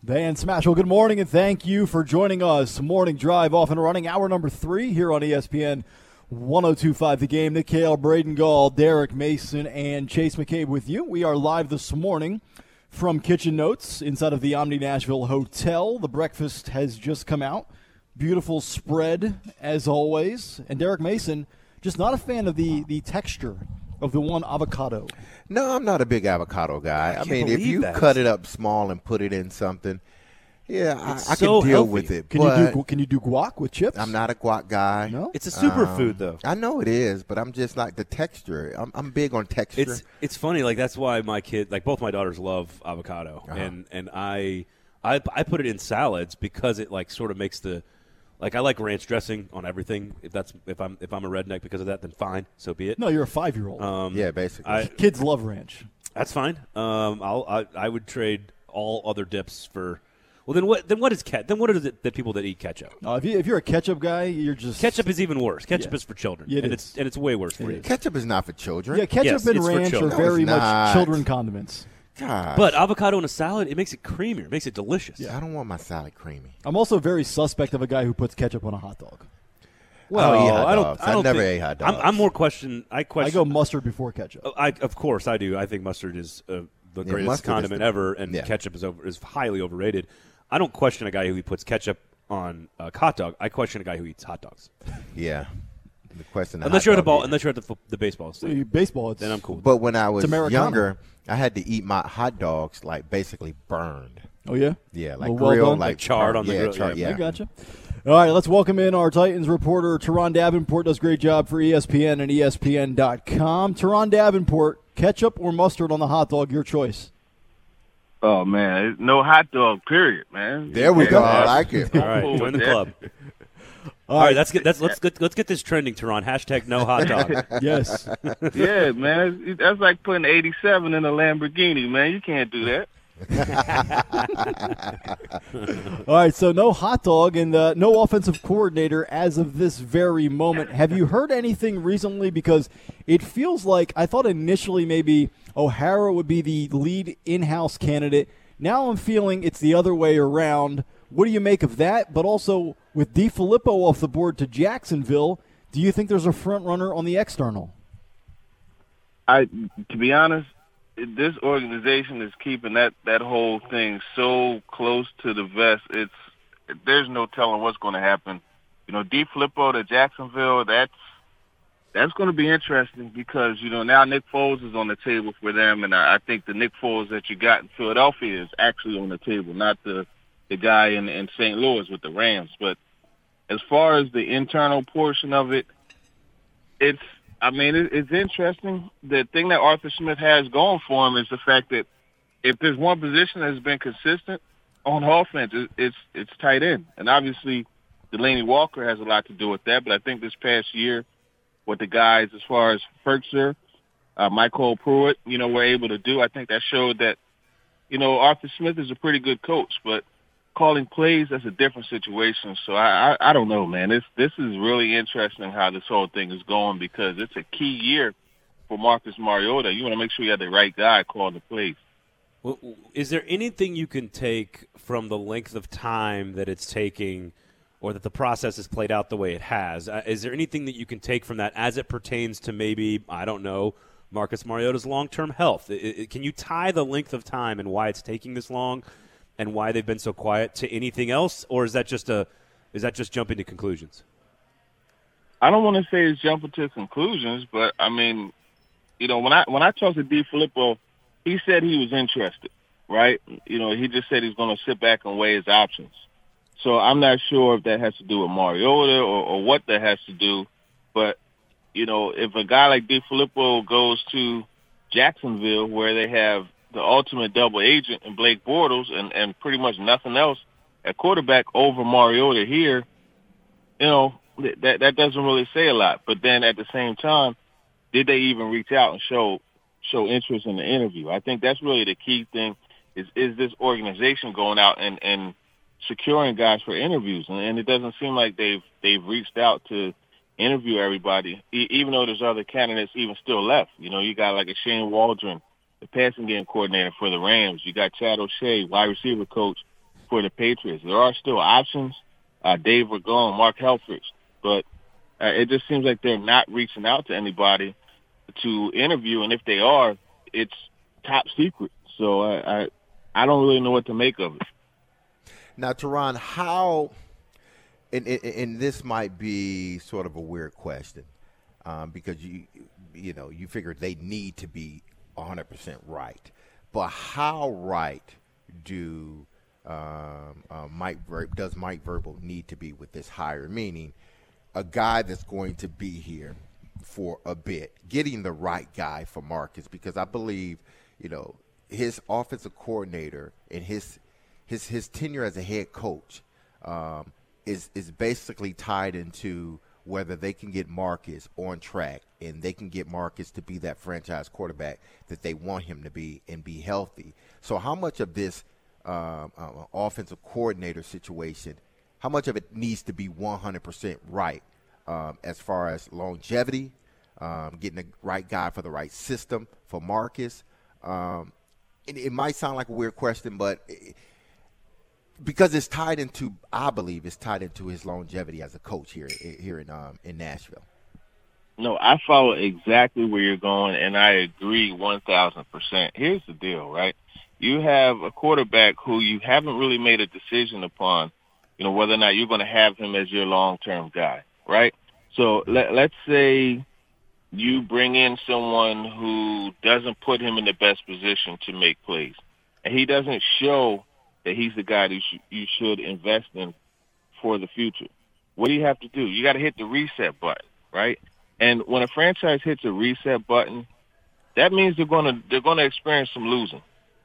Van Smash. Well, good morning, and thank you for joining us. Morning Drive off and running, hour number 3 here on ESPN 102.5 The Game. Nick Kale, Braden Gall, Derek Mason, and Chase McCabe with you. We are live this morning from Kitchen Notes inside of the Omni Nashville Hotel. The breakfast has just come out. Beautiful spread, as always. And Derek Mason, just not a fan of the texture of the one avocado. No, I'm not a big avocado guy. I mean, if you cut it up small and put it in something, I can deal with it. Can you do guac with chips? I'm not a guac guy. No? It's a superfood, though. I know it is, but I'm just like the texture. I'm big on texture. It's funny. Like, that's why my kid, like both my daughters love avocado. And I put it in salads because it like sort of makes the – like I like ranch dressing on everything. If I'm a redneck because of that, then fine, so be it. No, you're a 5-year-old. Yeah, basically. Kids love ranch. That's fine. I would trade all other dips for. Well, then what is ketchup? Then what are the people that eat ketchup? If you're a ketchup guy, you're just ketchup is even worse. Ketchup is for children, it's way worse for you. Ketchup is not for children. Yeah, ketchup and ranch are very much children condiments. Gosh. But avocado in a salad, it makes it creamier. It makes it delicious. Yeah, I don't want my salad creamy. I'm also very suspect of a guy who puts ketchup on a hot dog. Well, I never ate hot dogs. I'm more question. I go mustard before ketchup. Of course, I do. I think mustard is the greatest condiment ever, and ketchup is highly overrated. I don't question a guy who puts ketchup on a hot dog. I question a guy who eats hot dogs. Yeah. The question unless you're at the baseball stadium. Baseball, then I'm cool. But when I was younger, I had to eat my hot dogs like basically burned. Oh yeah, yeah, like grilled, like charred on the grill. Charred, yeah, I gotcha. All right, let's welcome in our Titans reporter, Teron Davenport. Does a great job for ESPN and ESPN.com. Teron Davenport, ketchup or mustard on the hot dog? Your choice. Oh man, no hot dog. Period, man. There we go. I like it. All right, join the club. All right, let's get this trending, Teron. Hashtag no hot dog. Yes. Yeah, man. That's like putting 87 in a Lamborghini, man. You can't do that. All right, so no hot dog and no offensive coordinator as of this very moment. Have you heard anything recently? Because it feels like I thought initially maybe O'Hara would be the lead in-house candidate. Now I'm feeling it's the other way around. What do you make of that? But also, with DeFilippo off the board to Jacksonville, do you think there's a front runner on the external? To be honest, this organization is keeping that whole thing so close to the vest. There's no telling what's going to happen. You know, DeFilippo to Jacksonville, that's going to be interesting because, you know, now Nick Foles is on the table for them, and I think the Nick Foles that you got in Philadelphia is actually on the table, not the guy in St. Louis with the Rams. But as far as the internal portion of it, it's interesting. The thing that Arthur Smith has going for him is the fact that if there's one position that has been consistent on offense, it's tight end. And obviously Delaney Walker has a lot to do with that, but I think this past year what the guys as far as Ferkser, Michael Pruitt, you know, were able to do, I think that showed that, you know, Arthur Smith is a pretty good coach, but calling plays, that's a different situation. So I don't know, man. This is really interesting how this whole thing is going because it's a key year for Marcus Mariota. You want to make sure you have the right guy calling the plays. Well, is there anything you can take from the length of time that it's taking or that the process has played out the way it has? Is there anything that you can take from that as it pertains to maybe, I don't know, Marcus Mariota's long-term health? Can you tie the length of time and why it's taking this long and why they've been so quiet to anything else, or is that just jumping to conclusions? I don't want to say it's jumping to conclusions, but I mean, you know, when I talked to DeFilippo, he said he was interested, right? You know, he just said he's going to sit back and weigh his options. So I'm not sure if that has to do with Mariota or what that has to do, but you know, if a guy like DeFilippo goes to Jacksonville where they have the ultimate double agent in Blake Bortles and pretty much nothing else at quarterback over Mariota here, you know, that doesn't really say a lot. But then at the same time, did they even reach out and show interest in the interview? I think that's really the key thing is this organization going out and securing guys for interviews. And it doesn't seem like they've reached out to interview everybody, even though there's other candidates even still left. You know, you got like a Shane Waldron, the passing game coordinator for the Rams. You got Chad O'Shea, wide receiver coach for the Patriots. There are still options, Dave Ragone, Mark Helfrich, but it just seems like they're not reaching out to anybody to interview, and if they are, it's top secret. So I don't really know what to make of it. Now, Teron, how – and this might be sort of a weird question because, you figure they need to be 100% right. But how right does Mike Vrabel need to be with this hire? Meaning a guy that's going to be here for a bit, getting the right guy for Marcus, because I believe, his offensive coordinator and his tenure as a head coach is basically tied into whether they can get Marcus on track and they can get Marcus to be that franchise quarterback that they want him to be and be healthy. So how much of this offensive coordinator situation, how much of it needs to be 100% right as far as longevity, getting the right guy for the right system for Marcus? It might sound like a weird question, but because it's tied into, I believe, it's tied into his longevity as a coach here in Nashville. No, I follow exactly where you're going, and I agree 1,000%. Here's the deal, right? You have a quarterback who you haven't really made a decision upon, whether or not you're going to have him as your long-term guy, right? So let's say you bring in someone who doesn't put him in the best position to make plays, and he doesn't show that he's the guy that you should invest in for the future. What do you have to do? You got to hit the reset button, right? And when a franchise hits a reset button, that means they're going to experience some losing.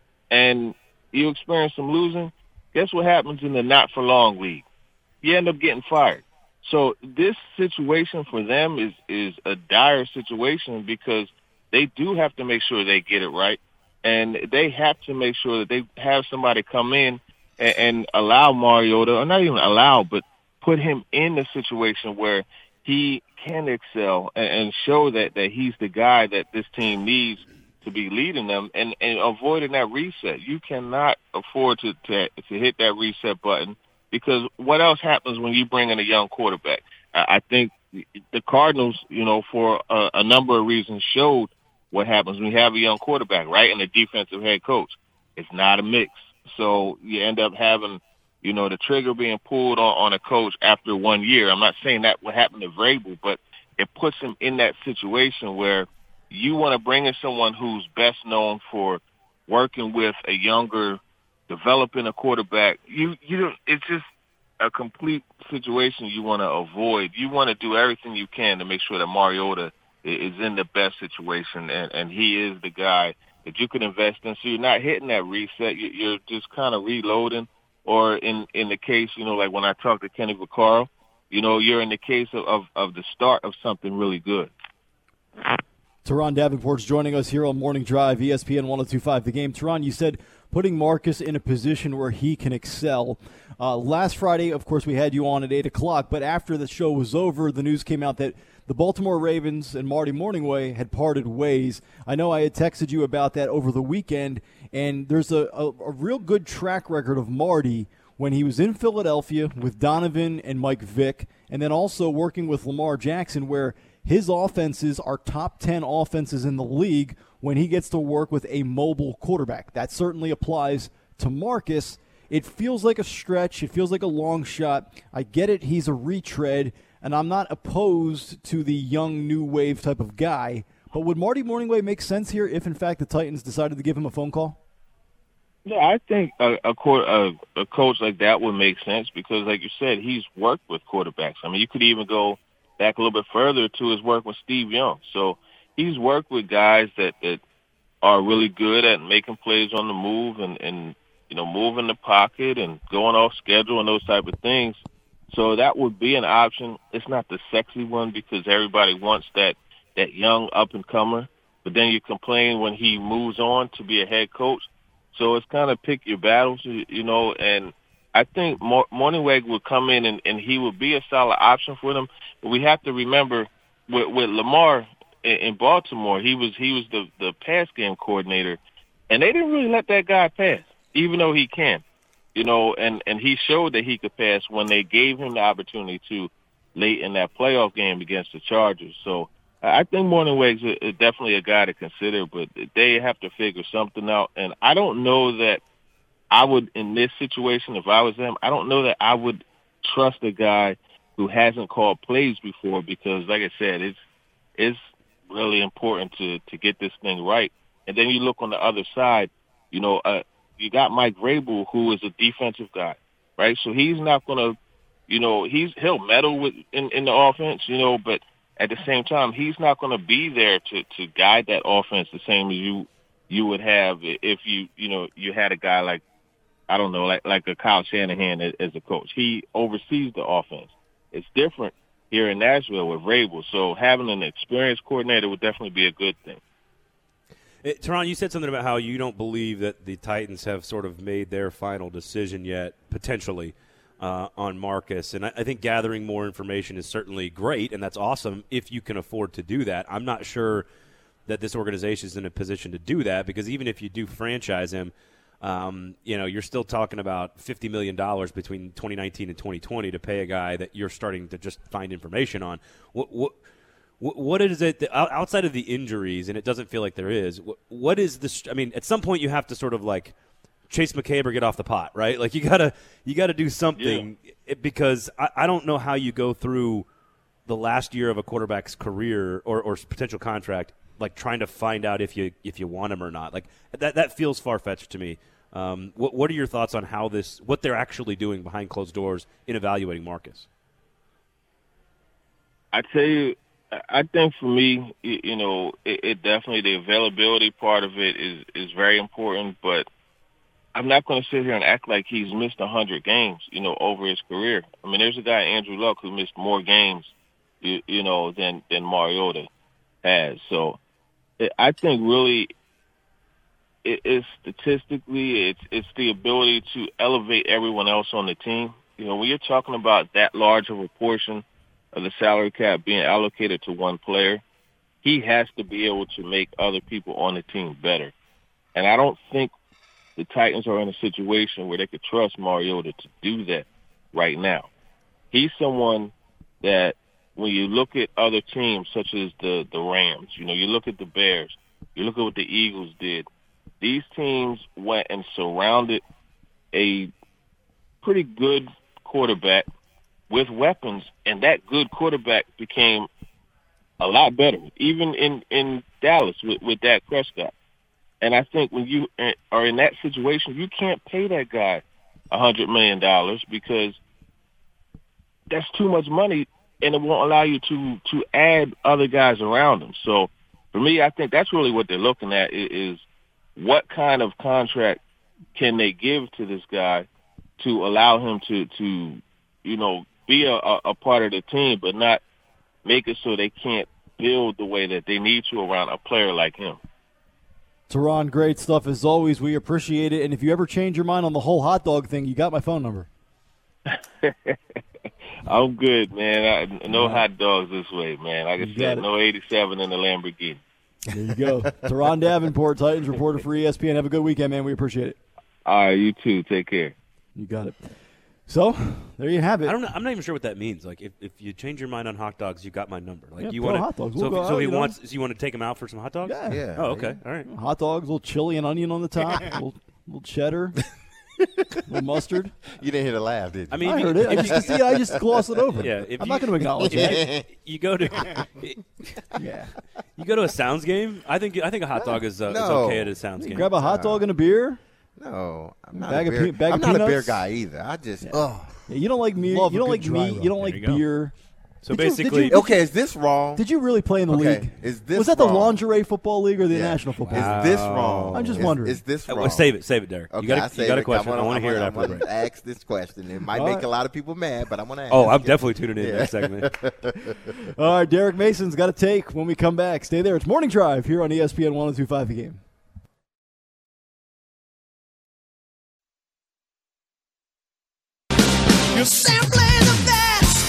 And you experience some losing, guess what happens in the not-for-long league? You end up getting fired. So this situation for them is a dire situation because they do have to make sure they get it right. And they have to make sure that they have somebody come in and allow Mariota, or not even allow, but put him in a situation where he can excel and show that he's the guy that this team needs to be leading them and avoiding that reset. You cannot afford to hit that reset button because what else happens when you bring in a young quarterback? I think the Cardinals, for a number of reasons showed what happens when you have a young quarterback, right, and a defensive head coach. It's not a mix. So you end up having, the trigger being pulled on a coach after 1 year. I'm not saying that would happen to Vrabel, but it puts him in that situation where you want to bring in someone who's best known for working with a younger, developing a quarterback. It's just a complete situation you want to avoid. You want to do everything you can to make sure that Mariota is in the best situation, and he is the guy that you can invest in. So you're not hitting that reset. You're just kind of reloading. Or in the case, like when I talked to Kenny Vaccaro, you're in the case of the start of something really good. Teron Davenport's joining us here on Morning Drive, ESPN 102.5 The Game. Teron, you said putting Marcus in a position where he can excel. Last Friday, of course, we had you on at 8 o'clock, but after the show was over, the news came out that the Baltimore Ravens and Marty Mornhinweg had parted ways. I know I had texted you about that over the weekend, and there's a real good track record of Marty when he was in Philadelphia with Donovan and Mike Vick, and then also working with Lamar Jackson, where his offenses are top 10 offenses in the league when he gets to work with a mobile quarterback. That certainly applies to Marcus. It feels like a stretch. It feels like a long shot. I get it. He's a retread, and I'm not opposed to the young new wave type of guy. But would Marty Mornhinweg make sense here if, in fact, the Titans decided to give him a phone call? Yeah, I think a coach like that would make sense because, like you said, he's worked with quarterbacks. I mean, you could even go back a little bit further to his work with Steve Young. So he's worked with guys that are really good at making plays on the move and moving the pocket and going off schedule and those type of things. So that would be an option. It's not the sexy one because everybody wants that young up-and-comer. But then you complain when he moves on to be a head coach. So it's kind of pick your battles, and I think Mornhinweg would come in and he would be a solid option for them. But we have to remember with Lamar in Baltimore, he was the pass game coordinator, and they didn't really let that guy pass, even though he can. and he showed that he could pass when they gave him the opportunity to late in that playoff game against the Chargers. So I think Mornhinweg's is definitely a guy to consider, but they have to figure something out. And I don't know that I would, in this situation, if I was them, I don't know that I would trust a guy who hasn't called plays before, because, like I said, it's really important to get this thing right. And then you look on the other side, you got Mike Vrabel, who is a defensive guy, right? So he's not going to, he'll meddle in the offense, but at the same time, he's not going to be there to guide that offense the same as you would have if you had a guy like, I don't know, like a Kyle Shanahan as a coach. He oversees the offense. It's different here in Nashville with Vrabel. So having an experienced coordinator would definitely be a good thing. Teron, you said something about how you don't believe that the Titans have sort of made their final decision yet, potentially, on Marcus. And I think gathering more information is certainly great, and that's awesome if you can afford to do that. I'm not sure that this organization is in a position to do that, because even if you do franchise him, you're still talking about $50 million between 2019 and 2020 to pay a guy that you're starting to just find information on. What is it that, outside of the injuries, and it doesn't feel like there is, what is this? I mean, at some point you have to sort of like Chase McCabe or get off the pot, right? Like you gotta do something, because I don't know how you go through the last year of a quarterback's career or potential contract, like trying to find out if you want him or not. Like that feels far-fetched to me. What are your thoughts on what they're actually doing behind closed doors in evaluating Marcus? I tell you, I think for me, it definitely, the availability part of it is very important, but I'm not going to sit here and act like he's missed 100 games, over his career. I mean, there's a guy, Andrew Luck, who missed more games, than Mariota has. So I think really it's statistically, it's the ability to elevate everyone else on the team. When you're talking about that large of a portion of the salary cap being allocated to one player, he has to be able to make other people on the team better. And I don't think the Titans are in a situation where they could trust Mariota to do that right now. He's someone that when you look at other teams such as the Rams, you look at the Bears, you look at what the Eagles did, these teams went and surrounded a pretty good quarterback with weapons, and that good quarterback became a lot better, even in Dallas with Dak Prescott. And I think when you are in that situation, you can't pay that guy $100 million because that's too much money, and it won't allow you to add other guys around him. So for me, I think that's really what they're looking at is what kind of contract can they give to this guy to allow him to be a part of the team, but not make it so they can't build the way that they need to around a player like him. Teron, great stuff as always. We appreciate it. And if you ever change your mind on the whole hot dog thing, you got my phone number. I'm good, man. No hot dogs this way, man. Like I said, no 87 in the Lamborghini. There you go. Teron Davenport, Titans reporter for ESPN. Have a good weekend, man. We appreciate it. All right, you too. Take care. You got it. So, there you have it. I'm not even sure what that means. Like, if you change your mind on hot dogs, you got my number. Like, yeah, you want hot dogs. So you want to take him out for some hot dogs? Yeah. Oh, okay. All right. Hot dogs, a little chili and onion on the top, a little cheddar, a little mustard. You didn't hear the laugh, did you? I mean, I heard it. I just glossed it over. Yeah. I'm not going to acknowledge it. You go to you go to a Sounds game. I think a hot dog is okay at a Sounds game. Grab a hot dog and a beer. No, I'm not Bag a beer. bag I'm of not a peanuts? beer guy either. I just Yeah, you don't like meat. Love You a don't good like dry meat. rub. You don't like There you go. beer. So Did you- basically, okay. Is this wrong? Did you really play in the Okay, league? is this Was that wrong? the lingerie football league or the Yeah. National Football Is League? this wrong? I'm just wondering. Is this wrong? save it, Derek. Okay, You got a question. I want to hear it I'm after the gonna break. ask this question. It might All make right. a lot of people mad, but I'm going to ask. Oh, I'm it. definitely tuning in next segment. All right, Derek Mason's got a take when we come back. Stay there. It's Morning Drive here on ESPN 102.5 The Game. You're simply the best.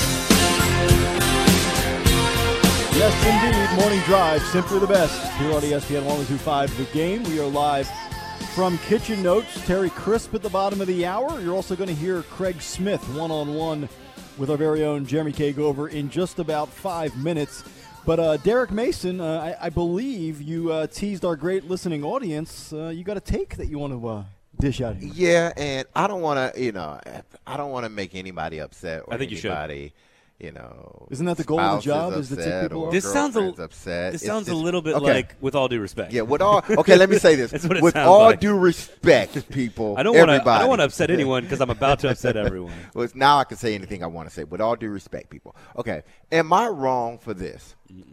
Yes, indeed. Morning Drive, simply the best. Here on ESPN 102.5 The Game. We are live from Kitchen Notes. Terry Crisp at the bottom of the hour. You're also going to hear Craig Smith one-on-one with our very own Jeremy K. Gover in just about 5 minutes. But Derek Mason, I believe you teased our great listening audience. You got a take that you want to dish out here. Yeah, and I don't want to, I don't want to make anybody upset. Or I think you should. anybody, Isn't that the goal of the job? Is to upset take people or off? This sounds upset. This It's sounds a just- little bit okay. like, with all due respect. Yeah, with all. Okay, let me say this. That's what it with sounds all like. due respect, people. I don't want everybody. to upset anyone because I'm about to upset everyone. Well, now I can say anything I want to say. With all due respect, people. Okay, am I wrong for this?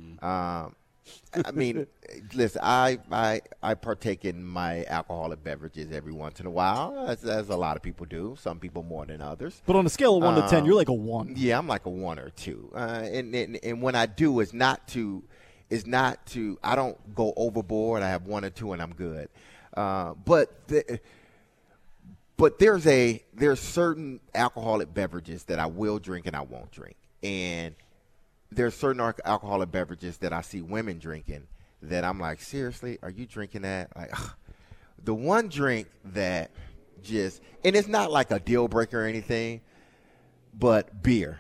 I mean, listen, I partake in my alcoholic beverages every once in a while, as a lot of people do. Some people more than others. But on a scale of 1 to 10, you're like a 1. Yeah, I'm like a 1 or 2. And when I do, it's not to. I don't go overboard. I have 1 or 2, and I'm good. But there's certain alcoholic beverages that I will drink and I won't drink, and there's certain alcoholic beverages that I see women drinking that I'm like, seriously, are you drinking that? Like, the one drink that just, and it's not like a deal breaker or anything, but beer.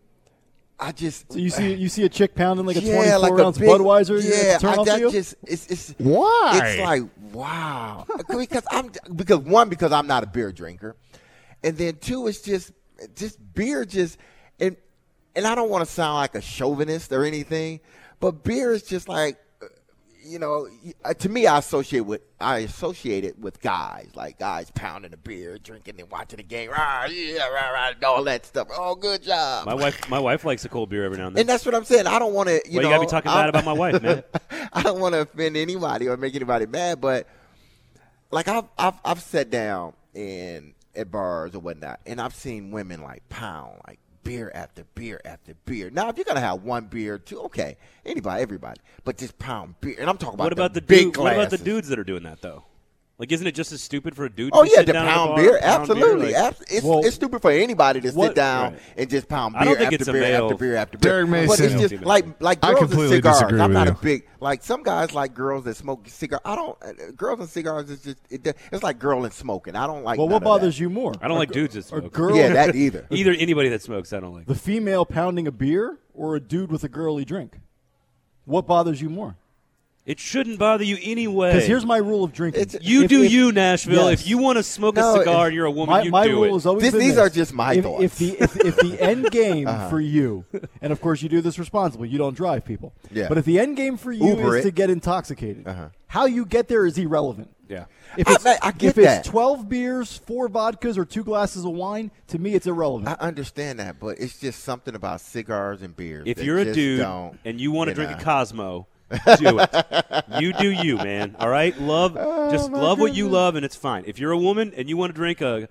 So you see a chick pounding like a 24 like a ounce big- Budweiser. Yeah, turn off to you? it's Why? It's like, wow. because I'm not a beer drinker, and then 2, it's just beer and I don't want to sound like a chauvinist or anything, but beer is just like, to me, I associate it with guys, like guys pounding a beer, drinking and watching the game, all that stuff. Oh, good job. My wife likes a cold beer every now and then. And that's what I'm saying. I don't want to, you gotta be talking bad about my wife, man. I don't want to offend anybody or make anybody mad, but like I've sat down at bars or whatnot, and I've seen women like pound like beer after beer after beer. Now, if you're gonna have 1 beer, 2, okay, everybody, but just pound beer. And I'm talking about What about the big What about the glasses. dudes that are doing that though? Like, isn't it just as stupid for a dude? Oh to yeah, sit to down at a pound bar, beer, pound beer? absolutely. Like, It's stupid for anybody to sit down Right. and just pound beer I don't think after it's a beer male- after beer after beer. Derek But Mason. it's just like I girls and completely cigars. disagree I'm with not you. a big like some guys like girls that smoke cigar. I don't. Girls and cigars is just it's like girl and smoking. I don't like. Well, none what of bothers that. you more? I don't like dudes that Or smoke. girl, Yeah, that either. Either anybody that smokes, I don't like. the female pounding a beer or a dude with a girly drink? What bothers you more? It shouldn't bother you anyway. Because here's my rule of drinking. You If- do if- you, Nashville. yes. If you want to smoke No, a cigar if- and you're a woman, you my do rule it. has always been These this. are just my thoughts. If the end game for you, and of course you do this responsibly, you don't drive people. Yeah. But if the end game for you Uber is it. to get intoxicated, how you get there is irrelevant. Yeah. If I- it's, I get if it's that. 12 beers, 4 vodkas, or 2 glasses of wine, to me it's irrelevant. I understand that, but it's just something about cigars and beers. If that you're a just dude don't, and you want to drink know. a Cosmo, do it. You do you, man. All right, love what you love, and it's fine. If you're a woman and you want to drink a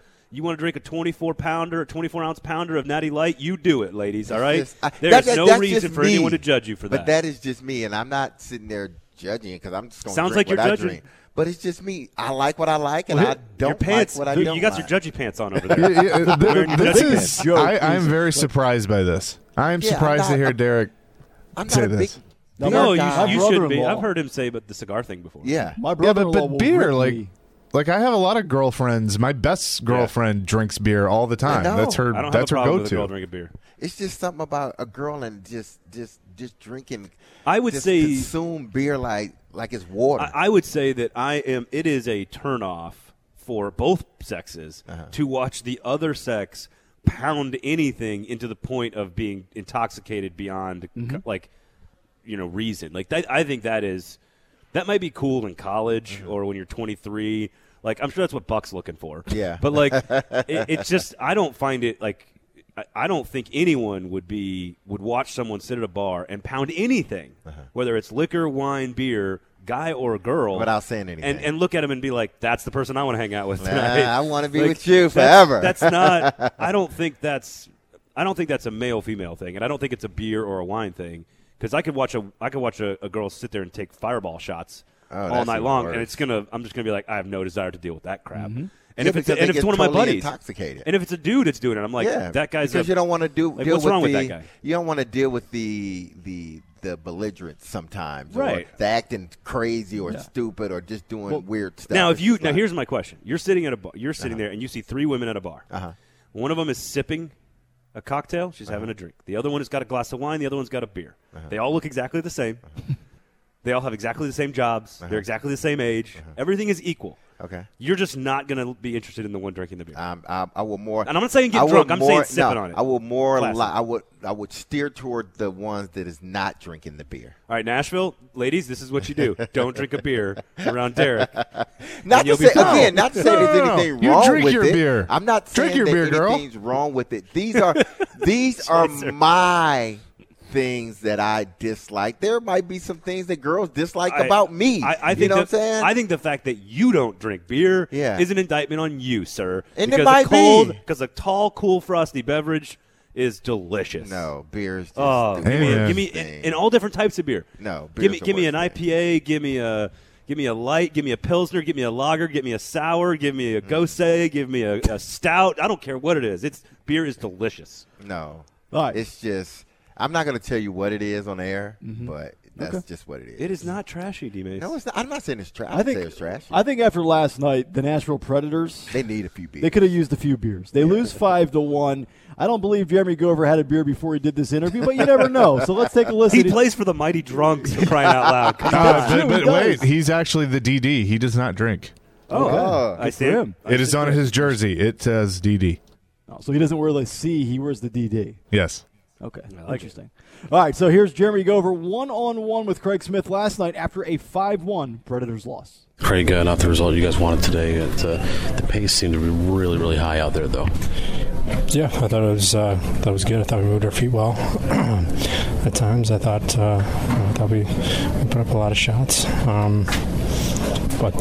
24 pounder, a 24 ounce pounder of Natty Light, you do it, ladies. All right. There's no that's reason just for me. anyone to judge you for that. But that is just me, and I'm not sitting there judging because I'm just going to Sounds drink like what you're I judging. drink. But it's just me. I like what I like, and Well, I your don't pants. like what I Dude, don't you got like. your judgy pants on over Yeah, there. yeah, Wearing your this judgy is. pants. I'm very surprised by this. I am Yeah, surprised I'm to not- hear Derek I'm not say a big this. Now, beer No, guy. you should be. brother-in-law- I've heard him say about the cigar thing before. Yeah. My Yeah, brother-in-law but will beer, rip me. like I have a lot of girlfriends. My best girlfriend drinks beer all the time. know. That's her. I don't have That's a her problem with a girl go-to. drinking beer. It's just something about a girl and just drinking. I would just say- consume beer like it's water. I would say that it is a turnoff for both sexes to watch the other sex pound anything into the point of being intoxicated beyond reason. Like that, I think that might be cool in college or when you're 23. Like I'm sure that's what Buck's looking for. Yeah. But like it's just I don't find it like I don't think anyone would watch someone sit at a bar and pound anything, whether it's liquor, wine, beer, guy or a girl, Without saying anything. and look at him and be like, "That's the person I want to hang out with tonight." I want to be Like, with you that's- forever. That's not. I don't think that's a male female thing, and I don't think it's a beer or a wine thing. Because I could watch a girl sit there and take fireball shots all that's night even long, worse. and I'm just gonna be like, I have no desire to deal with that crap. And Yeah, if it's because they and if it's get one of my totally buddies, intoxicated. and if it's a dude that's doing it, I'm like, yeah, that guy's because you don't want to deal what's with wrong the, with that guy? You don't want to deal with the the belligerence sometimes, Right. Or the acting crazy or stupid or just doing weird stuff. Now, It's just like, here's my question: you're sitting at a bar, you're sitting there, and you see 3 women at a bar. One of them is sipping a cocktail; she's having a drink. The other one has got a glass of wine. The other one's got a beer. They all look exactly the same. They all have exactly the same jobs. They're exactly the same age. Everything is equal. Okay. You're just not going to be interested in the one drinking the beer. I will more. And I'm not saying get drunk. I'm saying sipping on it. I will more. Classic. I would steer toward the ones that is not drinking the beer. All right, Nashville, ladies, this is what you do. Don't drink a beer around Derek. Not to say again, not to say there's anything wrong drink with your it. beer. I'm not saying Drink your that beer, anything's wrong with it. These are my things that I dislike. There might be some things that girls dislike about me. I think you know what I'm saying? I think the fact that you don't drink beer Yeah. is an indictment on you, sir. And because it might be. because a tall, cool, frosty beverage is delicious. No, beer's just Oh, Amen. give me in all different types of beer. No, give beer's the me an worst thing. IPA. Give me a light. Give me a pilsner. Give me a lager. Give me a sour. Give me a gose. Give me a stout. I don't care what it is. Beer is delicious. No. All right. It's just I'm not going to tell you what it is on air, but that's just what it is. It is not trashy, D-Mace. No, it's not. I'm not saying it's trash. I think say it's trash. I think after last night, the Nashville Predators, They need a few beers. they could have used a few beers. They lose 5-1. I don't believe Jeremy Gover had a beer before he did this interview, but you never know. So let's take a listen. He plays for the Mighty Drunks, for crying out loud. Come on. true, but he does. wait, he's actually the DD. He does not drink. Oh, I good see for him. him. It is on his jersey. It says DD. Oh, so he doesn't wear the C, he wears the DD. Yes. Okay, like interesting. All right, so here's Jeremy Gover one-on-one with Craig Smith last night after a 5-1 Predators loss. Craig, not the result you guys wanted today. The pace seemed to be really, really high out there, though. Yeah, I thought it was good. I thought we moved our feet well. At times, I thought we put up a lot of shots, but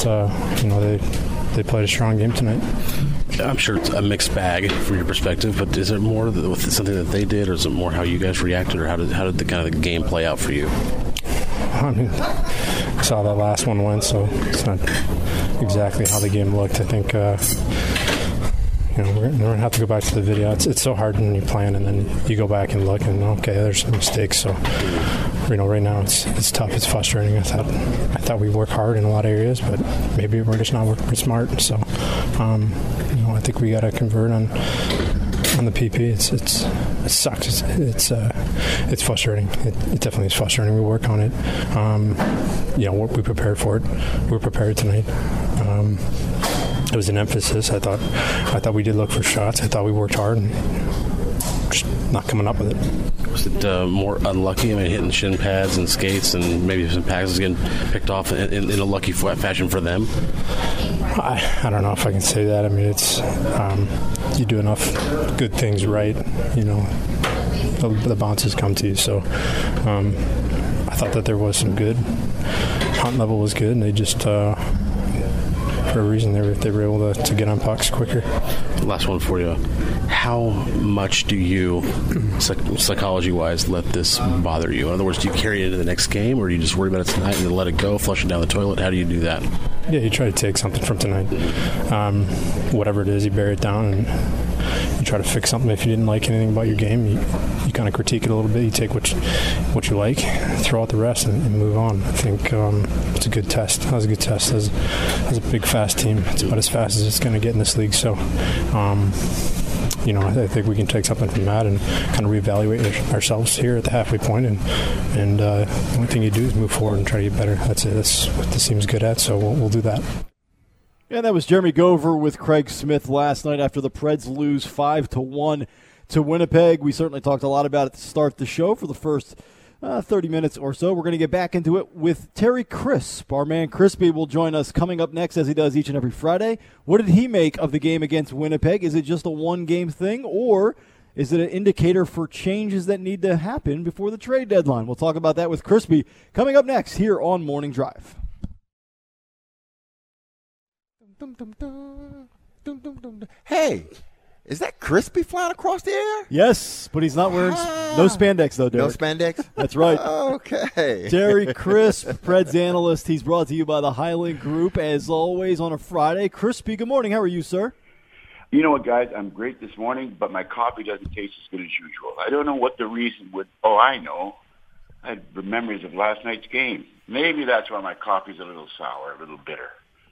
they played a strong game tonight. I'm sure it's a mixed bag from your perspective, but is it more with something that they did, or is it more how you guys reacted, or how did the kind of the game play out for you? I mean, I saw that last one win, so it's not exactly how the game looked. I think we're gonna have to go back to the video. It's so hard when you plan and then you go back and look and okay, there's some mistakes. So right now it's tough. It's frustrating. I thought we work hard in a lot of areas, but maybe we're just not working smart. So I think we got to convert on the PP. It sucks. It's frustrating. It definitely is frustrating. We work on it. We prepared for it. We were prepared tonight. It was an emphasis. I thought we did look for shots. I thought we worked hard and just not coming up with it. Was it more unlucky? I mean, hitting shin pads and skates and maybe some passes getting picked off in a lucky fashion for them? I don't know if I can say that. I mean, it's you do enough good things right, the bounces come to you. So I thought that there was some good. Hunt level was good, and they just for a reason they were able to get on pucks quicker. Last one for you. How much do you, psychology-wise, let this bother you? In other words, do you carry it into the next game, or do you just worry about it tonight and then let it go, flush it down the toilet? How do you do that? Yeah, you try to take something from tonight. Whatever it is, you bury it down and you try to fix something. If you didn't like anything about your game, you kind of critique it a little bit. You take what you like, throw out the rest, and move on. I think it's a good test. That was a good test. As a big, fast team, it's about as fast as it's going to get in this league. So, I think we can take something from that and kind of reevaluate ourselves here at the halfway point. And the only thing you do is move forward and try to get better. That's it. That's what this team's good at. So we'll do that. And that was Jeremy Gover with Craig Smith last night after the Preds lose 5-1 to Winnipeg. We certainly talked a lot about it to start the show for the first 30 minutes or so. We're going to get back into it with Terry Crisp. Our man Crispy will join us coming up next, as he does each and every Friday. What did he make of the game against Winnipeg? Is it just a one-game thing, or is it an indicator for changes that need to happen before the trade deadline? We'll talk about that with Crispy coming up next here on Morning Drive. Hey, is that Crispy flying across the air? Yes, but he's not wearing no spandex, though, Derek. No spandex? That's right. Okay. Terry Crisp, Preds analyst. He's brought to you by the Highland Group, as always, on a Friday. Crispy, good morning. How are you, sir? You know what, guys? I'm great this morning, but my coffee doesn't taste as good as usual. I don't know what the reason would. Oh, I know. I had memories of last night's game. Maybe that's why my coffee's a little sour, a little bitter.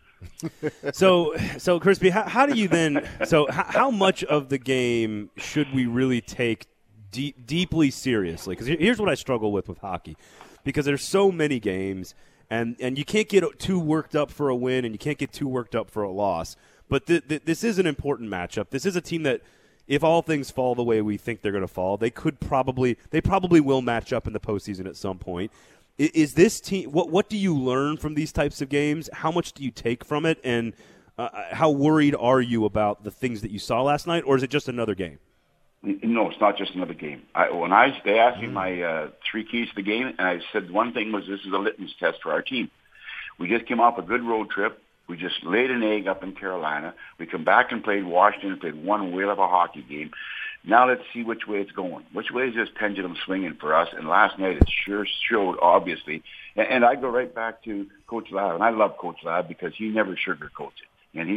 So Crispy, how do you then? So how much of the game should we really take deeply seriously? Because here's what I struggle with hockey, because there's so many games, and you can't get too worked up for a win, and you can't get too worked up for a loss. But this is an important matchup. This is a team that, if all things fall the way we think they're going to fall, they probably will match up in the postseason at some point. Is this team? What do you learn from these types of games? How much do you take from it? And how worried are you about the things that you saw last night, or is it just another game? No, it's not just another game. They asked me my 3 keys to the game, and I said one thing was this is a litmus test for our team. We just came off a good road trip. We just laid an egg up in Carolina. We come back and played Washington and played one whale of a hockey game. Now let's see which way it's going. Which way is this pendulum swinging for us? And last night it sure showed, obviously. And I go right back to Coach Lab, and I love Coach Lab because he never sugarcoats it. And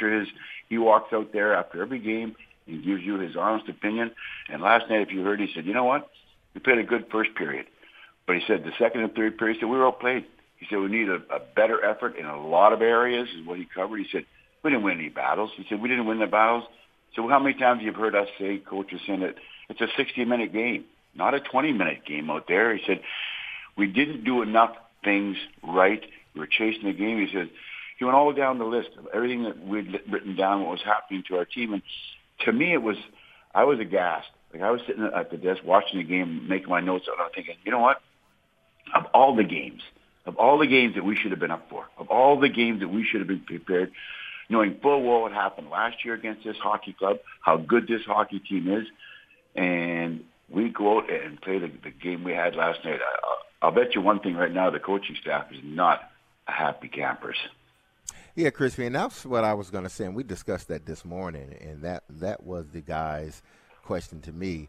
he walks out there after every game and gives you his honest opinion. And last night, if you heard, he said, you know what? We played a good first period. But he said the second and third period, he said, we were outplayed. He said, we need a better effort in a lot of areas is what he covered. He said, we didn't win any battles. He said, we didn't win the battles. So how many times have you heard us say, coaches saying that it's a 60-minute game, not a 20-minute game out there? He said, we didn't do enough things right. We were chasing the game. He said, he went all down the list of everything that we'd written down, what was happening to our team. And to me, I was aghast. Like I was sitting at the desk watching the game, making my notes, and I'm thinking, you know what? Of all the games that we should have been up for, of all the games that we should have been prepared, knowing full well what happened last year against this hockey club, how good this hockey team is, and we go out and play the game we had last night. I'll bet you one thing right now, the coaching staff is not happy campers. Yeah, Crispy, and that's what I was going to say, and we discussed that this morning, and that was the guy's question to me.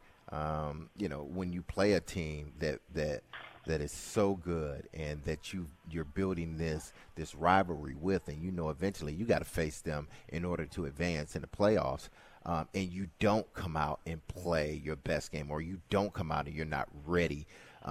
When you play a team that is so good and that you're building this rivalry with, and eventually you got to face them in order to advance in the playoffs, and you don't come out and play your best game, or you don't come out and you're not ready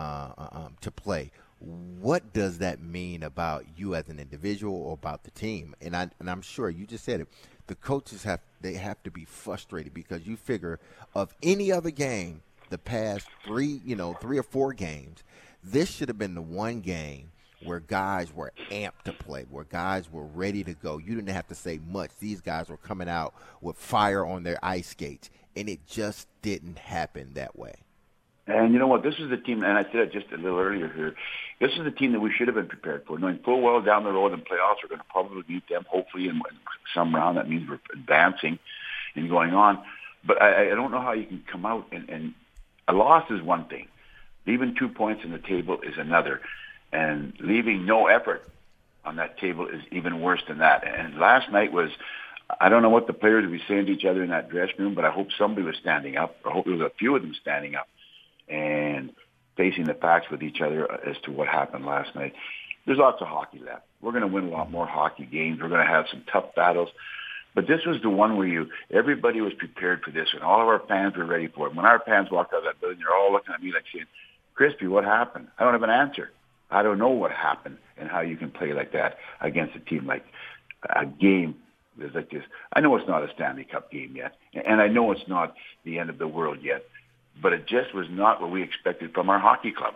to play. What does that mean about you as an individual or about the team? And I'm sure you just said it. The coaches have to be frustrated because you figure of any other game, the past 3 or 4 games, this should have been the one game where guys were amped to play, where guys were ready to go. You didn't have to say much. These guys were coming out with fire on their ice skates, and it just didn't happen that way. And you know what? This is the team, and I said it just a little earlier here, this is the team that we should have been prepared for. Knowing full well down the road in playoffs, we're going to probably beat them, hopefully in some round. That means we're advancing and going on. But I don't know how you can come out, and a loss is one thing. Leaving 2 points on the table is another. And leaving no effort on that table is even worse than that. And last night was, I don't know what the players would be saying to each other in that dressing room, but I hope somebody was standing up. I hope there was a few of them standing up and facing the facts with each other as to what happened last night. There's lots of hockey left. We're going to win a lot more hockey games. We're going to have some tough battles. But this was the one where everybody was prepared for this, and all of our fans were ready for it. When our fans walked out of that building, they're all looking at me like saying, Crispy, what happened? I don't have an answer. I don't know what happened and how you can play like that against a team like a game that's like this. I know it's not a Stanley Cup game yet, and I know it's not the end of the world yet, but it just was not what we expected from our hockey club.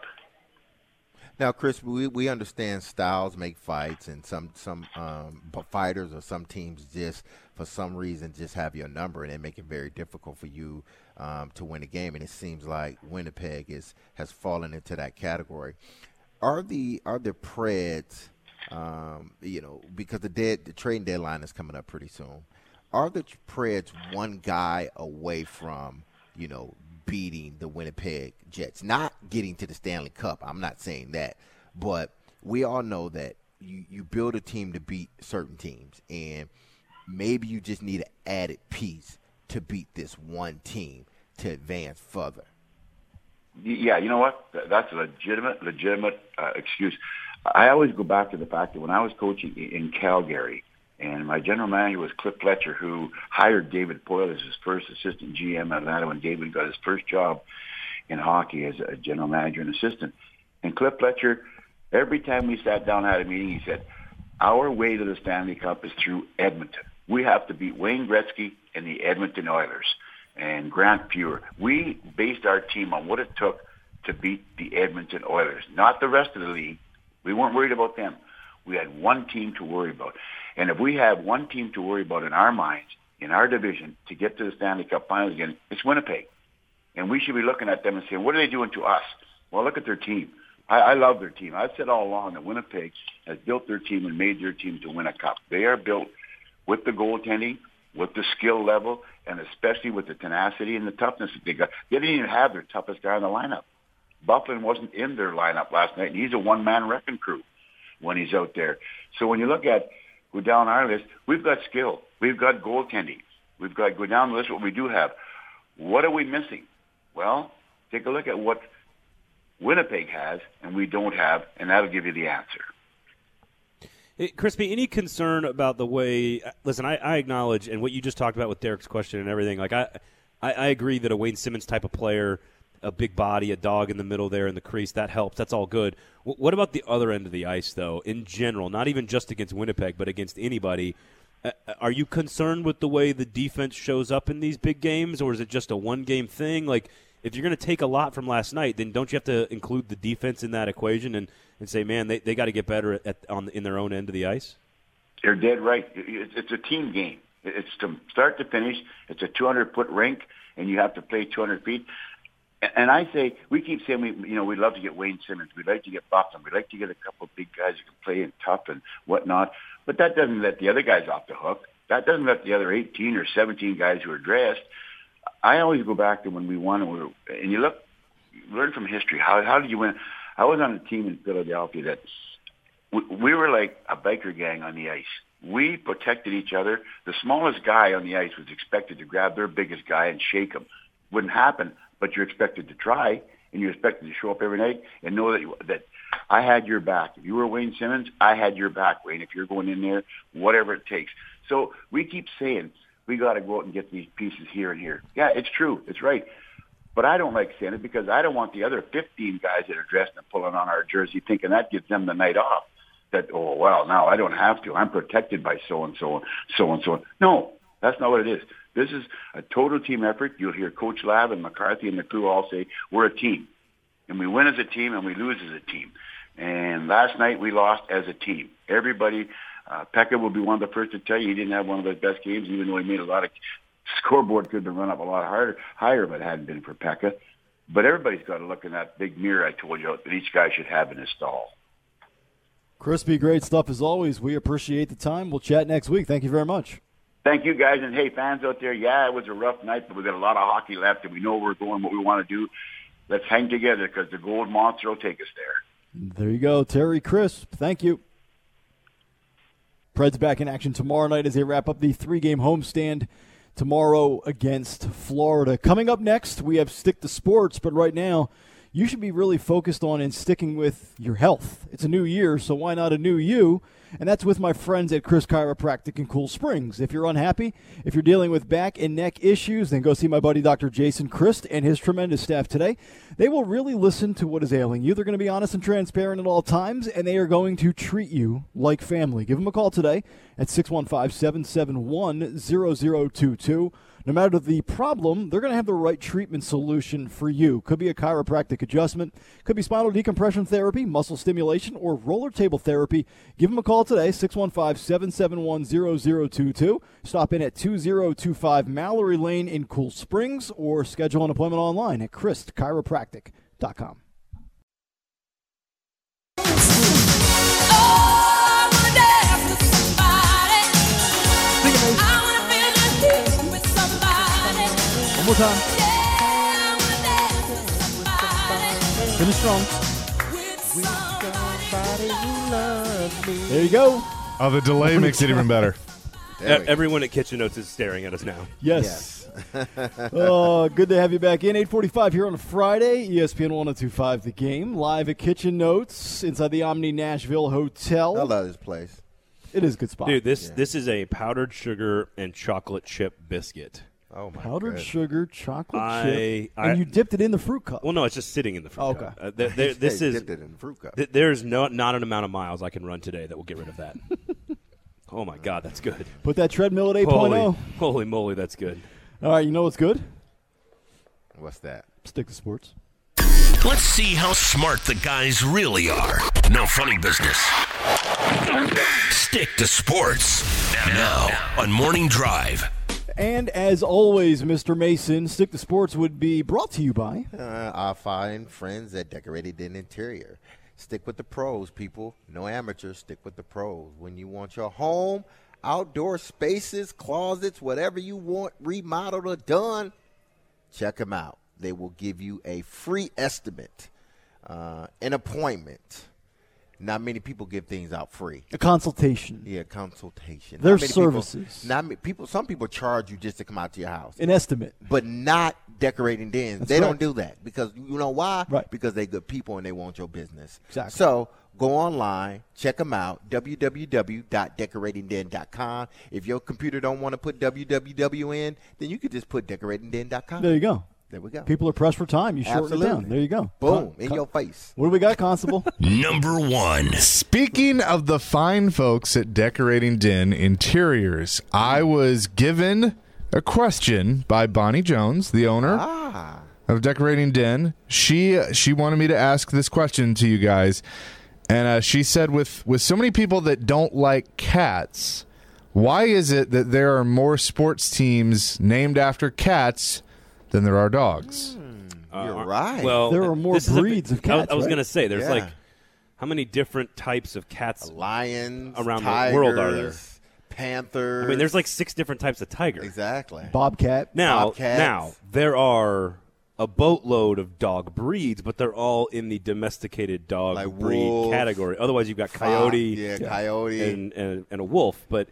Now, Chris, we understand styles make fights, and some fighters or some teams just, for some reason, just have your number, and they make it very difficult for you to win a game. And it seems like Winnipeg has fallen into that category. Are the Preds, because the trading deadline is coming up pretty soon, are the Preds one guy away from, beating the Winnipeg Jets, not getting to the Stanley Cup? I'm not saying that, but we all know that you build a team to beat certain teams, and maybe you just need an added piece to beat this one team to advance further. Yeah, you know what? That's a legitimate excuse. I always go back to the fact that when I was coaching in Calgary, and my general manager was Cliff Fletcher, who hired David Poyle as his first assistant GM in Atlanta when David got his first job in hockey as a general manager and assistant. And Cliff Fletcher, every time we sat down at a meeting, he said, our way to the Stanley Cup is through Edmonton. We have to beat Wayne Gretzky and the Edmonton Oilers and Grant Fuhr. We based our team on what it took to beat the Edmonton Oilers, not the rest of the league. We weren't worried about them. We had one team to worry about. And if we have one team to worry about in our minds, in our division, to get to the Stanley Cup Finals again, it's Winnipeg. And we should be looking at them and saying, what are they doing to us? Well, look at their team. I love their team. I've said all along that Winnipeg has built their team and made their team to win a cup. They are built with the goaltending, with the skill level, and especially with the tenacity and the toughness that they got. They didn't even have their toughest guy in the lineup. Bufflin wasn't in their lineup last night, and he's a one-man wrecking crew when he's out there. So when you go down our list, we've got skill. We've got goaltending. We've got, go down the list, what we do have. What are we missing? Well, take a look at what Winnipeg has and we don't have, and that'll give you the answer. Hey, Crispy, any concern about the way – listen, I acknowledge, and what you just talked about with Derek's question and everything, like I agree that a Wayne Simmons type of player, a big body, a dog in the middle there in the crease, that helps. That's all good. What about the other end of the ice, though, in general, not even just against Winnipeg, but against anybody? Are you concerned with the way the defense shows up in these big games, or is it just a one-game thing? Like, if you're going to take a lot from last night, then don't you have to include the defense in that equation and say, man, they got to get better in their own end of the ice? You're dead right. It's a team game. It's to start to finish. It's a 200-foot rink, and you have to play 200 feet. And I say, we keep saying we'd love to get Wayne Simmons. We'd like to get Bufflin. We'd like to get a couple of big guys who can play and tough and whatnot. But that doesn't let the other guys off the hook. That doesn't let the other 18 or 17 guys who are dressed. I always go back to when we won, and you learn from history. How did you win? I was on a team in Philadelphia that we were like a biker gang on the ice. We protected each other. The smallest guy on the ice was expected to grab their biggest guy and shake him. Wouldn't happen, but you're expected to try, and you're expected to show up every night and know that I had your back. If you were Wayne Simmons, I had your back, Wayne. If you're going in there, whatever it takes. So we keep saying we got to go out and get these pieces here and here. Yeah, it's true. It's right. But I don't like saying it because I don't want the other 15 guys that are dressed and pulling on our jersey thinking that gives them the night off. That, oh, well, now I don't have to. I'm protected by so-and-so, so-and-so. No, that's not what it is. This is a total team effort. You'll hear Coach Lab and McCarthy and the crew all say, we're a team. And we win as a team and we lose as a team. And last night we lost as a team. Everybody, Pekka will be one of the first to tell you he didn't have one of his best games, even though he made a lot of scoreboard could have been run up a lot higher if it hadn't been for Pekka. But everybody's got to look in that big mirror I told you that each guy should have in his stall. Crispy, great stuff as always. We appreciate the time. We'll chat next week. Thank you very much. Thank you, guys. And, hey, fans out there, yeah, it was a rough night, but we got a lot of hockey left, and we know where we're going, what we want to do. Let's hang together because the Gold Monster will take us there. There you go. Terry Crisp, thank you. Preds back in action tomorrow night as they wrap up the 3-game homestand tomorrow against Florida. Coming up next, we have Stick to Sports, but right now, you should be really focused on and sticking with your health. It's a new year, so why not a new you? And that's with my friends at Chris Chiropractic in Cool Springs. If you're unhappy, if you're dealing with back and neck issues, then go see my buddy Dr. Jason Christ and his tremendous staff today. They will really listen to what is ailing you. They're going to be honest and transparent at all times, and they are going to treat you like family. Give them a call today at 615-771-0022. No matter the problem, they're going to have the right treatment solution for you. Could be a chiropractic adjustment, could be spinal decompression therapy, muscle stimulation, or roller table therapy. Give them a call today, 615-771-0022. Stop in at 2025 Mallory Lane in Cool Springs or schedule an appointment online at chrischiropractic.com. One more time. Finish strong. There you go. Oh, the delay makes it even better. Everyone at Kitchen Notes is staring at us now. Yes. Oh, good to have you back in. 8:45 here on a Friday. ESPN 102.5 The Game. Live at Kitchen Notes inside the Omni Nashville Hotel. I love this place. It is a good spot. Dude, this is a powdered sugar and chocolate chip biscuit. Oh, my Powdered goodness. sugar chocolate chip. And you dipped it in the fruit cup. Well, no, it's just sitting in the fruit Okay. cup. This They is dipped it in the fruit cup. There's not an amount of miles I can run today that will get rid of that. Oh, my God, that's good. Put that treadmill at 8.0. Holy moly, that's good. All right, you know what's good? What's that? Stick to sports. Let's see how smart the guys really are. No funny business. Stick to sports. Now on Morning Drive. And as always, Mr. Mason, Stick to Sports would be brought to you by Our fine friends at Decorated Den Interior. Stick with the pros, people. No amateurs. Stick with the pros. When you want your home, outdoor spaces, closets, whatever you want remodeled or done, check them out. They will give you a free estimate, an appointment. Not many people give things out free. a consultation, Yeah, consultation. Their Not many people- services. not many people. Some people charge you just to come out to your house, an estimate. but not Decorating Dens. That's They don't right. do that because you know why? Right. Because they good people and they want your business. Exactly. So go online, check them out. www.decoratingden.com. If your computer don't want to put www in, then you could just put decoratingden.com. There you go. There we go. People are pressed for time. You shorten Absolutely. it down. There you go. Boom, in your face. What do we got, Constable? Number 1. Speaking of the fine folks at Decorating Den Interiors, I was given a question by Bonnie Jones, the owner of Decorating Den. She wanted me to ask this question to you guys, and she said, with so many people that don't like cats, why is it that there are more sports teams named after cats than there are dogs? You're right. Well, There are more this is breeds of cats, I was right? going to say, there's Yeah. like, how many different types of cats? Lions, around the tigers, world are there? Panthers. I mean, there's like 6 different types of tiger. exactly. Bobcat. Now, Bobcats. there are a boatload of dog breeds, but they're all in the domesticated dog Like breed wolf, category. Otherwise, you've got coyote, coyote. and a wolf. But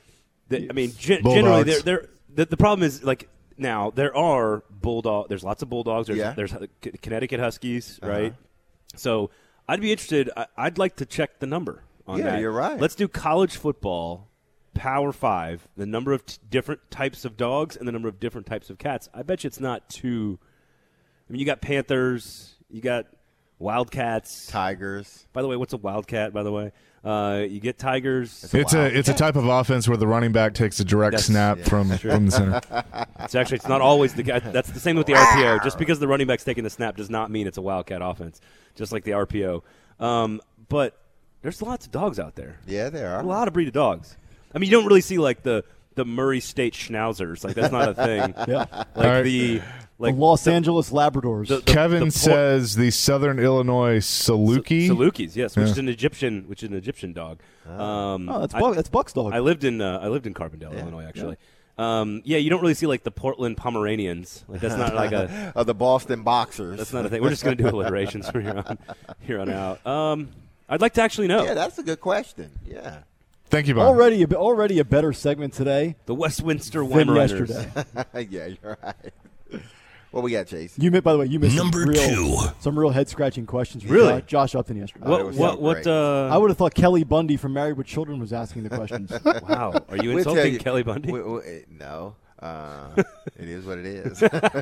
I mean, Bulldogs. generally, the problem is like now there are bulldog. There's lots of bulldogs. There's Connecticut Huskies, right? So I'd be interested. I'd like to check the number on Yeah, that. you're right. Let's do college football. Power 5, the number of different types of dogs and the number of different types of cats. I bet you it's not too. I mean, you got Panthers, you got Wildcats. Tigers. By the way, what's a Wildcat? By the way, you get Tigers. It's a type of offense where the running back takes a direct snap from the center. It's not always the guy. That's the same with the RPO. Just because the running back's taking the snap does not mean it's a Wildcat offense. Just like the RPO. But there's lots of dogs out there. Yeah, there are. A lot of breed of dogs. I mean, you don't really see like the Murray State Schnauzers. Like that's not a thing. Yeah. Like right. the Los Angeles Labradors. Kevin says the Southern Illinois Saluki. Salukis, yes, which is an Egyptian dog. That's Buck's dog. I lived in Carbondale, Illinois, actually. You don't really see like the Portland Pomeranians. Like that's not like a Of the Boston Boxers. that's not a thing. We're just going to do alliterations from here on out. I'd like to actually know. Yeah, that's a good question. Yeah. Thank you, Bob. Already a better segment today The Westminster than Wine Runners. yesterday. Yeah, you're right. What we got, Chase? By the way, you missed Number some real head scratching questions. From Really? Josh Upton yesterday. It was so great. I would have thought Kelly Bundy from Married with Children was asking the questions. Wow, are you We'll tell insulting you- Kelly Bundy? No. It is what it is.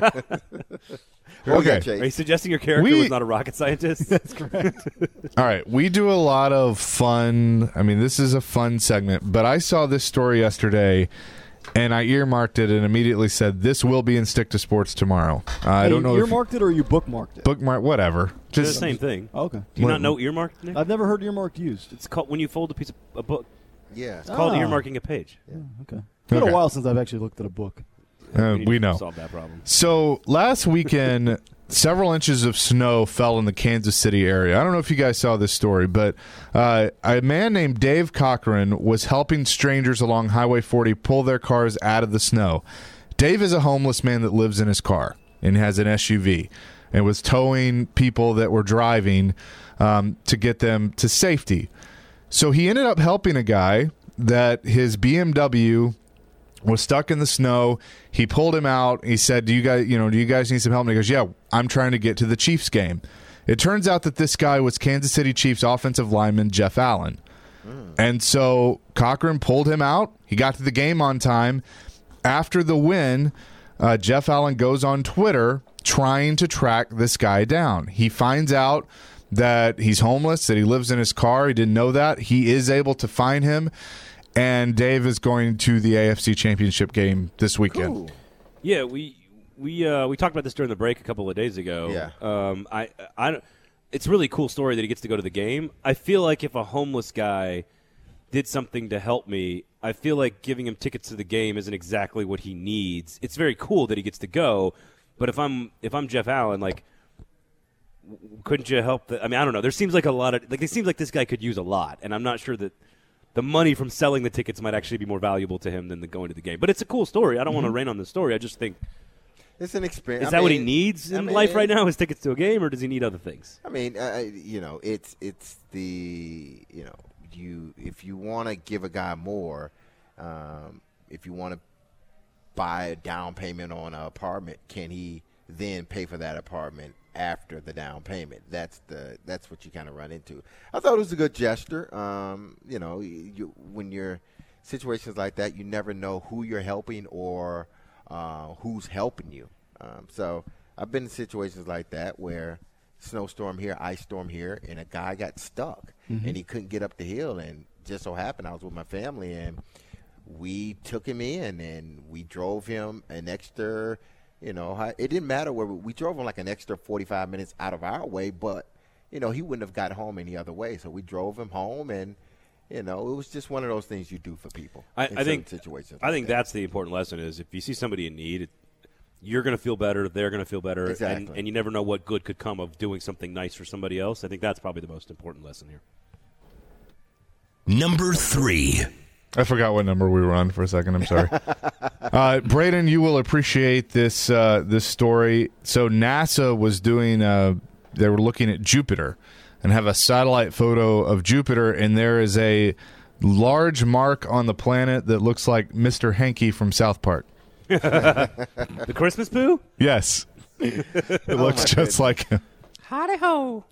What we got, Okay. Chase? Are you suggesting your character was not a rocket scientist? That's correct. All right, we do a lot of fun. I mean, this is a fun segment, but I saw this story yesterday, and I earmarked it and immediately said, this will be in Stick to Sports tomorrow. I don't know You if earmarked it or you bookmarked it? bookmark, whatever. It's the Just same thing. Okay. Do you not know earmarked? Nick? I've never heard earmarked used. It's called when you fold a book. Yeah. It's called Ah. earmarking a page. Okay. It's been Okay. a while since I've actually looked at a book. need we to know. solve that problem. So last weekend, several inches of snow fell in the Kansas City area. I don't know if you guys saw this story, but a man named Dave Cochran was helping strangers along Highway 40 pull their cars out of the snow. Dave is a homeless man that lives in his car and has an SUV and was towing people that were driving to get them to safety. So he ended up helping a guy that his BMW was stuck in the snow. He pulled him out. He said, do you guys need some help? And he goes, yeah, I'm trying to get to the Chiefs game. It turns out that this guy was Kansas City Chiefs offensive lineman Jeff Allen. And so Cochran pulled him out. He got to the game on time. After the win, Jeff Allen goes on Twitter trying to track this guy down. He finds out that he's homeless, that he lives in his car. He didn't know that. He is able to find him, and Dave is going to the AFC Championship game this weekend. Cool. Yeah, we talked about this during the break a couple of days ago. Yeah. It's a really cool story that he gets to go to the game. I feel like if a homeless guy did something to help me, I feel like giving him tickets to the game isn't exactly what he needs. It's very cool that he gets to go, but if I'm Jeff Allen, like, couldn't you help? I don't know. There seems like it seems like this guy could use a lot, and I'm not sure that the money from selling the tickets might actually be more valuable to him than going to the game. But it's a cool story. I don't want to rain on the story. I just think it's an experience. Is that what he needs in life right now? Is tickets to a game, or does he need other things? It's the if you want to give a guy more, if you want to buy a down payment on an apartment, can he then pay for that apartment after the down payment? That's what you kind of run into. I thought it was a good gesture. When you're situations like that, you never know who you're helping or who's helping you. So I've been in situations like that where snowstorm here, ice storm here, and a guy got stuck and he couldn't get up the hill, and just so happened I was with my family and we took him in and we drove him an extra. It didn't matter where we drove him like an extra 45 minutes out of our way, but, he wouldn't have got home any other way. So we drove him home, and, it was just one of those things you do for people. I think situations. I think that's the important lesson is if you see somebody in need, you're going to feel better, they're going to feel better, exactly. and you never know what good could come of doing something nice for somebody else. I think that's probably the most important lesson here. Number 3. I forgot what number we were on for a second. I'm sorry. Braden, you will appreciate this this story. So NASA was doing they were looking at Jupiter and have a satellite photo of Jupiter, and there is a large mark on the planet that looks like Mr. Hanky from South Park. The Christmas Pooh? Yes. It looks just like him. Howdy ho.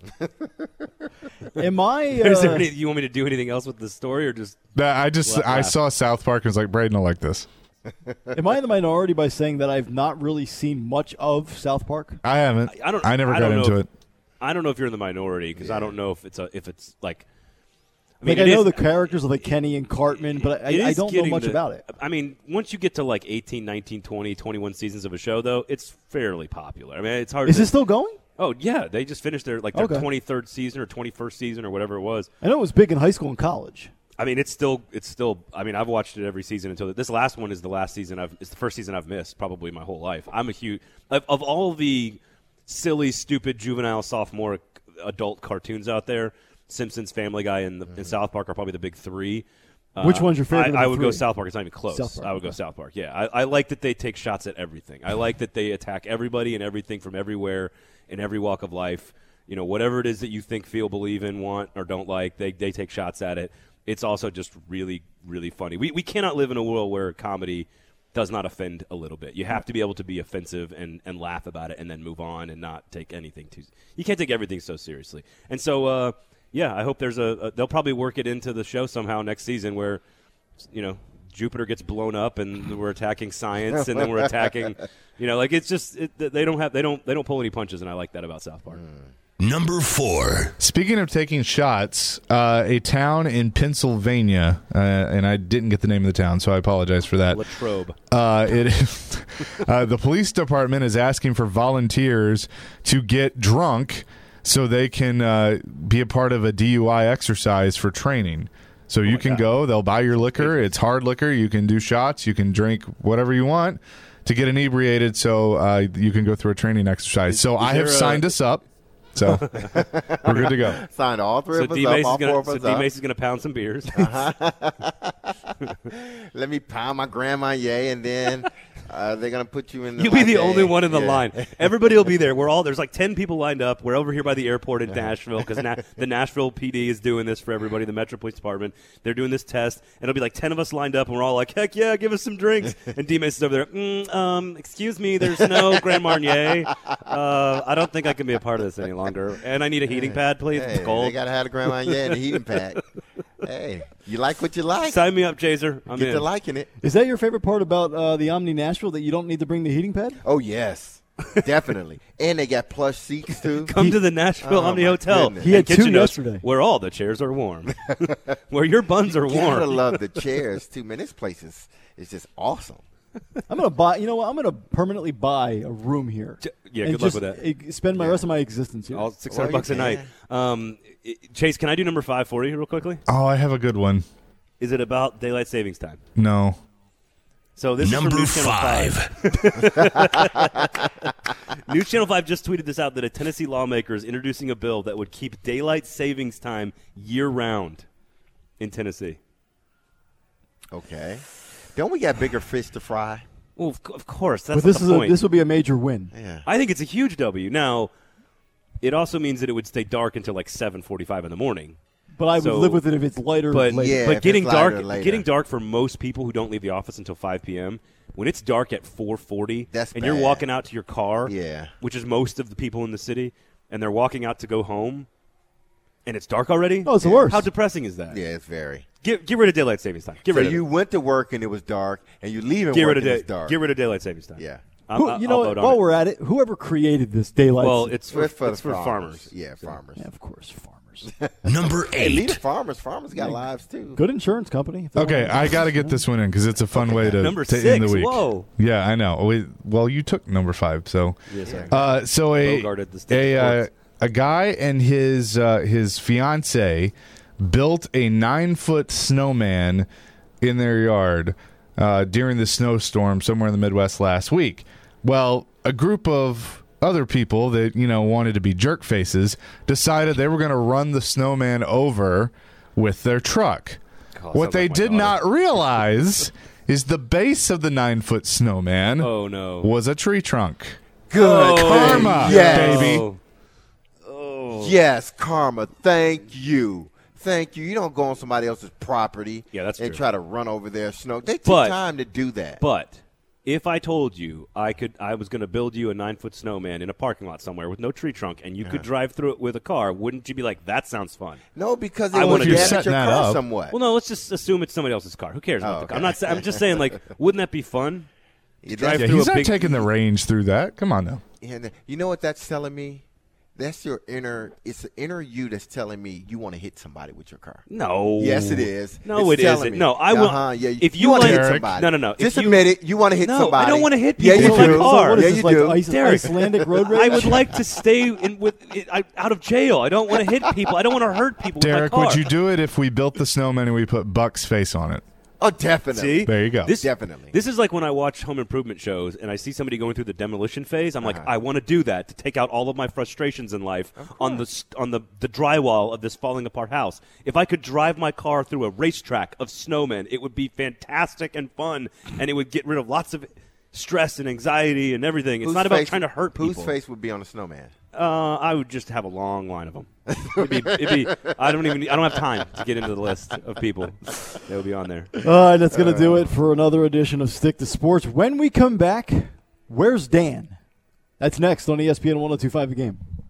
Am I? You want me to do anything else with this story, or just? I saw South Park and was like, Braden will like this. Am I in the minority by saying that I've not really seen much of South Park? I haven't. I never got into it. I don't know if you're in the minority because I don't know if it's like. I know the characters of like Kenny and Cartman, but I don't know much about it. I mean, once you get to like 18, 19, 20, 21 seasons of a show, though, it's fairly popular. I mean, it's hard. Is it still going? Oh, yeah. They just finished their 23rd season or 21st season or whatever it was. I know it was big in high school and college. I mean, it's still. I mean, I've watched it every season until this last one is the last season. It's the first season I've missed probably my whole life. I'm a huge of all the silly, stupid, juvenile, sophomore adult cartoons out there. Simpsons, Family Guy, and South Park are probably the big three. Which one's your favorite? I would go South Park. It's not even close. I would go okay. South Park. Yeah, I like that they take shots at everything. I like that they attack everybody and everything from everywhere in every walk of life. Whatever it is that you think, feel, believe in, want, or don't like, they take shots at it. It's also just really, really funny. We cannot live in a world where comedy does not offend a little bit. You have to be able to be offensive and laugh about it and then move on and not take anything too. You can't take everything so seriously. And so. Yeah, I hope there's they'll probably work it into the show somehow next season where, Jupiter gets blown up and we're attacking science and then we're attacking, it's just they don't pull any punches, and I like that about South Park. Number 4. Speaking of taking shots, a town in Pennsylvania, and I didn't get the name of the town, so I apologize for that. Latrobe. The police department is asking for volunteers to get drunk so they can be a part of a DUI exercise for training. So you can go, they'll buy your liquor. It's hard liquor. You can do shots. You can drink whatever you want to get inebriated so you can go through a training exercise. So I have signed us up. So we're good to go. Signed all three of us up, all four of us up. So D-Mace is going to pound some beers. Let me pound my grandma, and then they're going to put you in the You'll be the only one in the line. Everybody will be there. There's like 10 people lined up. We're over here by the airport in Nashville because the Nashville PD is doing this for everybody, the Metro Police Department. They're doing this test, and it'll be like 10 of us lined up, and we're all like, heck yeah, give us some drinks. And D-Mace is over there, excuse me, there's no Grand Marnier. I don't think I can be a part of this any longer. And I need a heating pad, please. It's cold. They got to have a Grand Marnier and a heating pad. Hey, you like what you like. Sign me up, Chaser. I'm Get in. to liking it. Is that your favorite part about the Omni Nashville, that you don't need to bring the heating pad? Oh, yes. Definitely. And they got plush seats, too. Come to the Nashville Omni my Hotel. goodness. He had and Kitchen two Notes, yesterday. where all the chairs are warm. Where your buns are You gotta warm. love the chairs, too. Man, this place is just awesome. I'm going to buy, you know what? I'm going to permanently buy a room here. Yeah, and good luck just, with that. Spend my rest of my existence here. All $600 Well, a night. Chase, can I do number 5 for you real quickly? Oh, I have a good one. Is it about daylight savings time? No. So this Number is from News Channel 5. News Channel 5 just tweeted this out, that a Tennessee lawmaker is introducing a bill that would keep daylight savings time year-round in Tennessee. Okay. Don't we got bigger fish to fry? Well, of course. That's but this not the point. this would be a major win. Yeah. I think it's a huge W. Now, it also means that it would stay dark until like 7:45 in the morning. But I would So- live with it if it's lighter. But later. Yeah, but if getting it's lighter, dark, later. getting dark for most people who don't leave the office until 5 p.m. When it's dark at 4:40, That's and you're bad. walking out to your car, Yeah. which is most of the people in the city, and they're walking out to go home, and it's dark already. Oh, it's the worst. How depressing is that? Yeah, it's very. Get rid of daylight savings time. Get So rid of you it. went to work and it was dark, and you leave and Get work rid of and it's dark. Get rid of daylight savings time. Yeah. You know, I'll vote on while it. we're at it, whoever created this daylight. Well, it's for, for it's for farmers. Yeah, farmers. yeah, of course, farmers. Number Hey, leave 8. the farmers. Farmers got lives, too. Good insurance company. if they Okay, want. I got to get this one in because it's a fun way to, Number to 6. end the week. Whoa. Yeah, I know. Well, you took number 5, so. Yes, sir. So Bogarted the state sports. a guy and his fiance built a 9-foot snowman in their yard during the snowstorm somewhere in the Midwest last week. Well, a group of other people that wanted to be jerk faces decided they were going to run the snowman over with their truck. God, What sounds they like my did daughter. not realize is the base of the 9-foot snowman Oh no. was a tree trunk. Good. Karma, Yes. baby. Yes, karma. Thank you. Thank you. You don't go on somebody else's property Yeah, that's and true. try to run over their snow. They take But- time to do that. But if I told you I was going to build you a 9-foot snowman in a parking lot somewhere with no tree trunk, and you could drive through it with a car, wouldn't you be like, that sounds fun? No, because I it wanna would do damage setting your that car up. somewhat. Well, no, let's just assume it's somebody else's car. Who cares about the car? okay. I'm just saying, like, wouldn't that be fun? Yeah, drive Yeah, through he's a not big- taking the range through that. Come on now. And you know what that's telling me? That's your inner. It's the inner you that's telling me you want to hit somebody with your car. No. Yes, it is. No, It's it telling isn't. me. No, I will. Yeah, If you want to hit Derek. somebody, No. Just If you- admit it. You want to hit No, somebody. I don't wanna hit Yeah, people you with my do. car. What is Yeah, this, you like do. Derek. Icelandic road rage? I would like to stay out of jail. I don't want to hit people. I don't want to hurt people Derek, with my car. would you do it if we built the snowman and we put Buck's face on it? Oh, definitely. See? There you go. Definitely. This is like when I watch home improvement shows and I see somebody going through the demolition phase. I'm like, I want to do that to take out all of my frustrations in life on the drywall of this falling apart house. If I could drive my car through a racetrack of snowmen, it would be fantastic and fun, and it would get rid of lots of stress and anxiety and everything. It's Whose not about face- trying to hurt people. Whose face would be on a snowman? I would just have a long line of them. I don't have time to get into the list of people that would be on there. All right, that's going to do it for another edition of Stick to Sports. When we come back, where's Dan? That's next on ESPN 102.5 The Game.